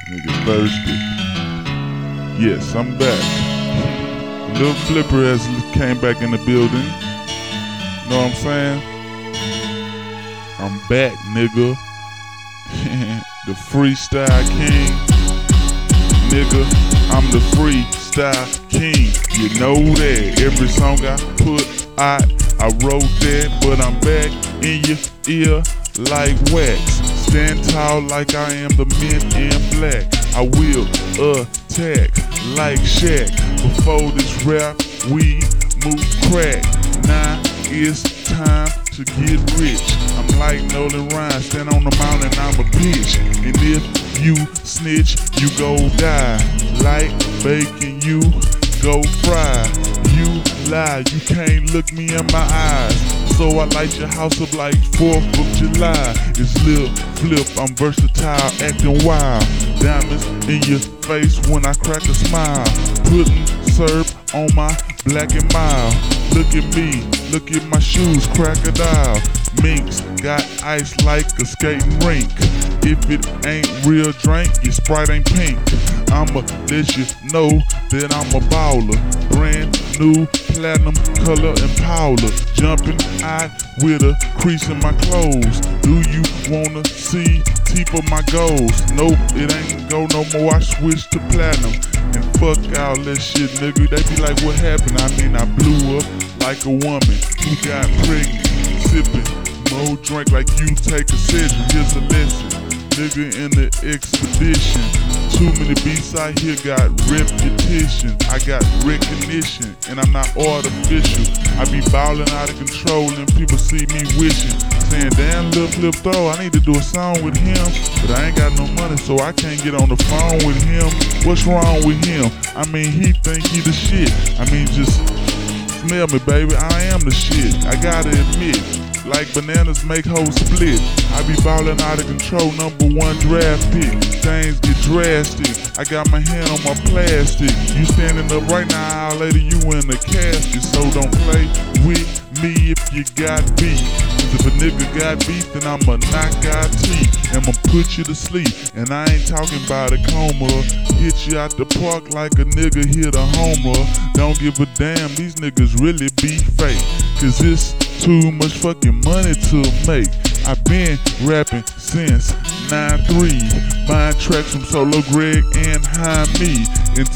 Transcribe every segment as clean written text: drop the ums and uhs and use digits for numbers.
Nigga thirsty. Yes, I'm back. Lil Flipper has came back in the building. Know what I'm saying? I'm back, nigga. The freestyle king. Nigga, I'm the freestyle king. You know that. Every song I put out, I wrote that. But I'm back in your ear like wax. Stand tall like I am the men in black. I will attack like Shaq. Before this rap, we move crack. Now it's time to get rich. I'm like Nolan Ryan, stand on the mountain, I'm a bitch. And if you snitch, you go die. Like bacon, you go fry. You lie, you can't look me in my eyes. So I light your house up like 4th of July. It's Lil Flip, I'm versatile, acting wild. Diamonds in your face when I crack a smile. Putting syrup on my black and mild. Look at me, look at my shoes, crocodile. Minks got ice like a skating rink. If it ain't real drink, your Sprite ain't pink. I'ma let you know that I'm a baller. Brand new platinum color Impala. Jumping out with a crease in my clothes. Do you wanna see teeth of my goals? Nope, it ain't go no more, I switched to platinum. And fuck all that shit, nigga. They be like, what happened? I mean, I blew up like a woman who got pregnant. Sipping more drink like you take a Cedric. Here's a lesson, nigga, in the expedition. Too many beats out here got repetition. I got recognition, and I'm not artificial. I be ballin' out of control, and people see me wishing, saying, damn, Lil Flip though, I need to do a song with him, but I ain't got no money, so I can't get on the phone with him. What's wrong with him? I mean, he think he the shit. I mean, just smell me, baby, I am the shit. I gotta admit, like bananas make hoes split. I be ballin' out of control, #1 draft pick. Things get drastic. I got my hand on my plastic. You standing up right now, later you in the casket. So don't play with me if you got beef. Cause if a nigga got beef, then I'ma knock out teeth. I'ma put you to sleep. And I ain't talking about a coma. Hit you out the park like a nigga hit a homer. Don't give a damn, these niggas really be fake. Cause it's too much fucking money to make. I've been rapping since 9-3. Buying tracks from Solo Greg and Jaime and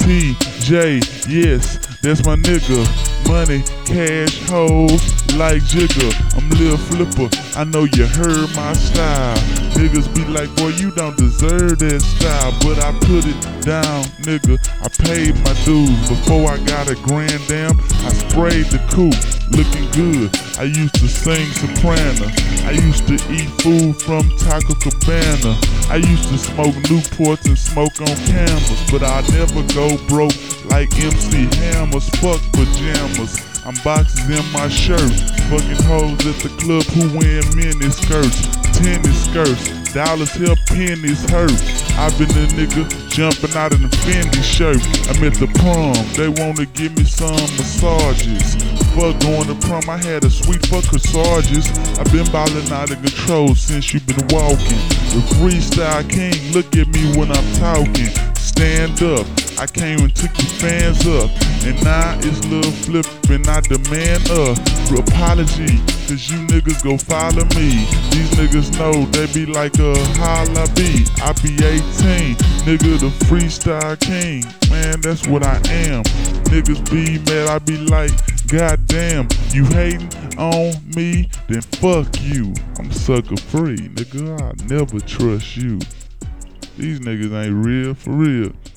TJ. Yes, that's my nigga. Money, cash, hoes, like Jigga. I'm Lil Flipper, I know you heard my style. Niggas be like, boy, you don't deserve that style. But I put it down, nigga, I paid my dues. Before I got a grand dam, I sprayed the coupe, looking good. I used to sing soprano. I used to eat food from Taco Cabana. I used to smoke Newports and smoke on cameras. But I never go broke like MC Hammers. Fuck pajamas, I'm boxes in my shirt. Fucking hoes at the club who wear mini skirts, tennis skirts. Dollars help pennies hurt. I been a nigga jumping out of the Fendi shirt. I'm at the prom, they wanna give me some massages. Fuck going to prom, I had a sweet fuck corsages. I've been ballin' out of control since you been walking. The freestyle king, look at me when I'm talking. Stand up, I came and took your fans up. And now it's Lil Flip and I demand a apology. Cause you niggas go follow me. These niggas know they be like holla be. I be 18, nigga the freestyle king. Man, that's what I am. Niggas be mad, I be like, goddamn, you hating on me? Then fuck you. I'm sucker free, nigga. I'll never trust you. These niggas ain't real for real.